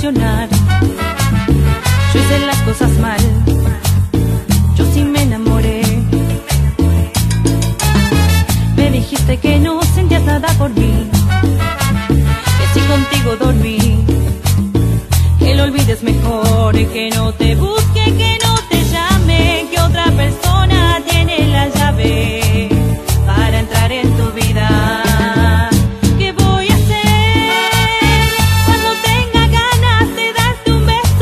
solucionar. Yo hice las cosas mal, yo sí me enamoré. Me dijiste que no sentías nada por mí, que si contigo dormí, que lo olvides mejor y que no te